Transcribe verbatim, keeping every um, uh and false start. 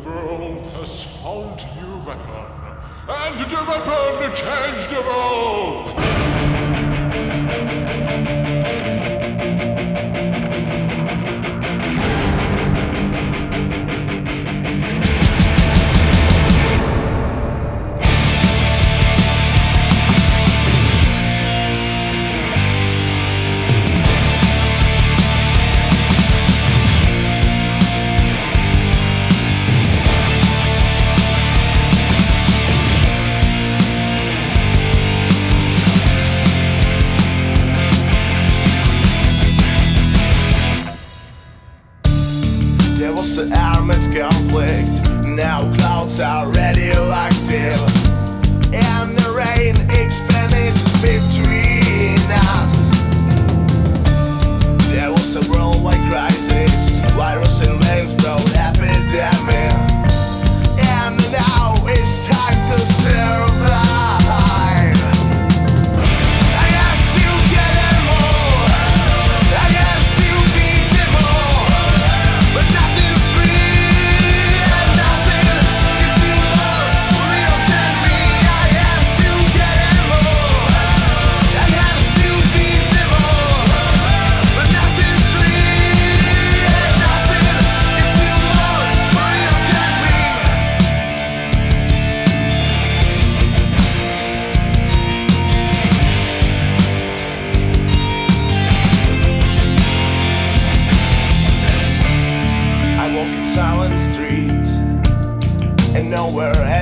world has found new weapon, and the weapon changed the world! There was an armed conflict, now clouds are radioactive, and the rain expanded between us. There was a worldwide crisis, virus and rains brought epidemic, and now it's time to survive. I have to get them all, I have to beat them all, but nothing's free and nothing gets you more real than me. I have to get them all, I have to beat them all, but nothing's free and nothing gets you more real than me. I walk in silent streets, and nowhere